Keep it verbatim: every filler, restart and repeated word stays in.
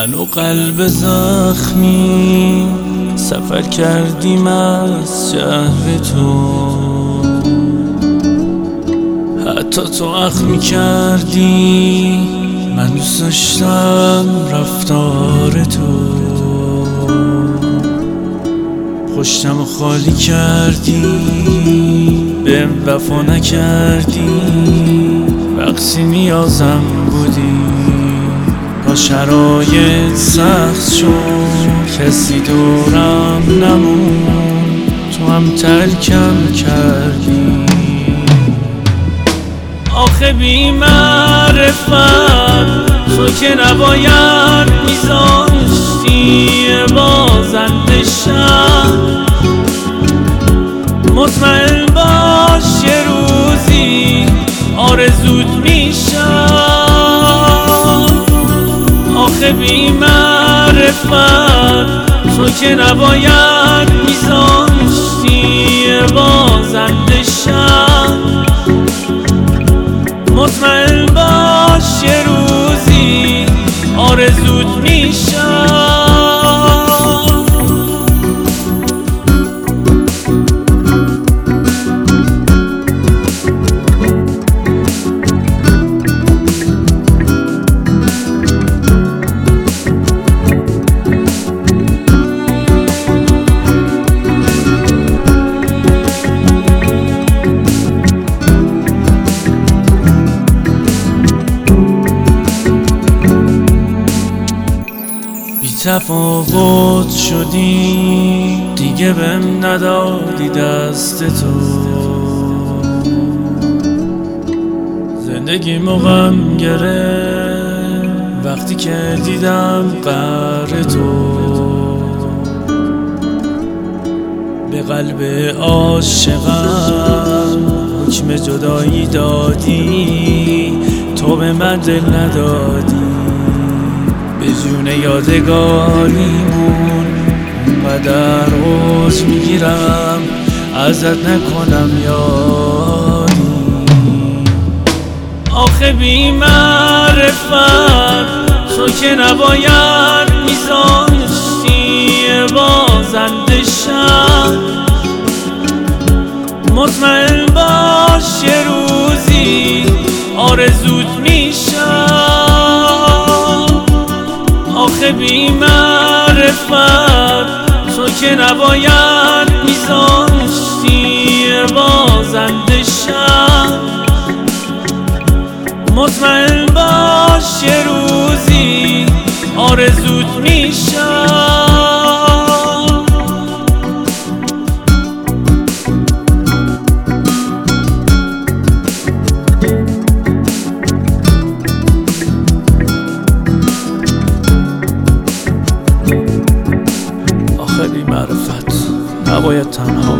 من و قلب زخمی سفر کردیم از شهر تو، حتی تو اخم کردی من دوست داشتم رفتار تو، پشتم خالی کردی بهم وفا نکردی، وقتی نیازم بودی با شرایط سخت شد، کسی دورم نمون تو هم ترکم کردی. آخه بی معرفت تو که نباید میذاشتی بازنده شم، مطمئن باش یه روزی آرزوت میشم. آخه بی معرفت تو که نباید میذاشتی بازنده شم، مطمئن باش یه روزی آرزوت میشم. تفاوت شدی دیگه بهم ندادی دست تو، زندگی غم گرفت وقتی که دیدم قهر تو، به قلب عاشقم حکم جدایی دادی، تو به من دل ندادی، به جون یادگاریمون قدر عوض میگیرم ازت نکنم یادی. آخه بی معرفت تو که نباید میذاشتی بازنده شم، مطمئن باش یه روزی آرزوت میشم. آخه بی معرفت تو که نباید میذاشتی بازنده شم، مطمئن باش یه روزی آرزوت میشم. آخه بی معرفت نباید تنها